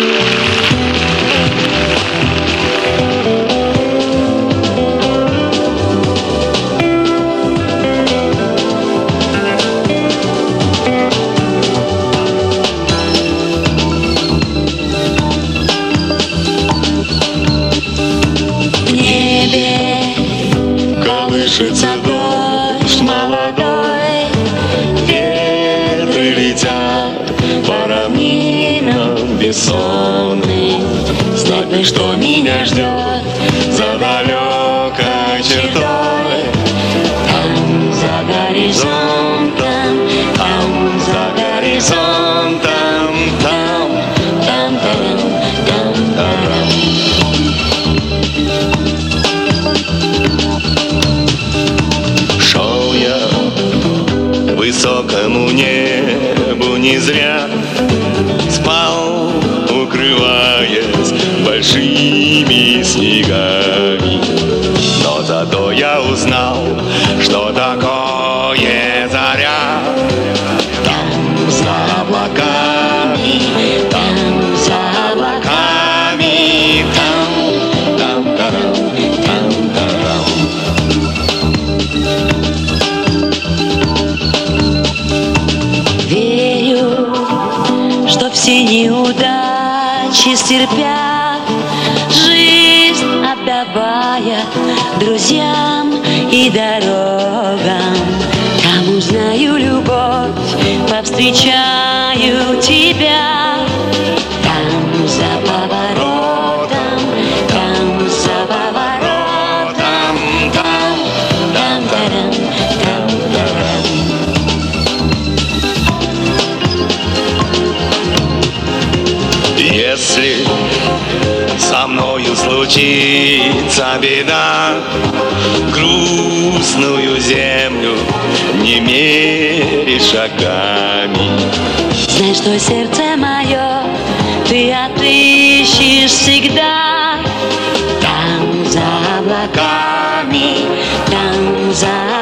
Колышется дождь молодой, ветры летят по равнинам бессонным. Знать бы, что меня ждет за далекой чертой. Там за горизонтом, там за горизонтом, там-тарам, там-тарам. Высокому небу не зря спал, укрываясь большими снегами. Но зато я узнал, что такое заря. Там за облаками, там за облаками, там-тарам, там-тарам. Все неудачи стерпя, жизнь отдавая друзьям и дорогам. Там узнаю любовь, повстречаю тебя. Там за поворотом, там за поворотом, там-тарам, там-тарам. Если со мною случится беда, грустную землю не мерить шагами. Знай, что сердце мое ты отыщешь всегда. Там за облаками, там за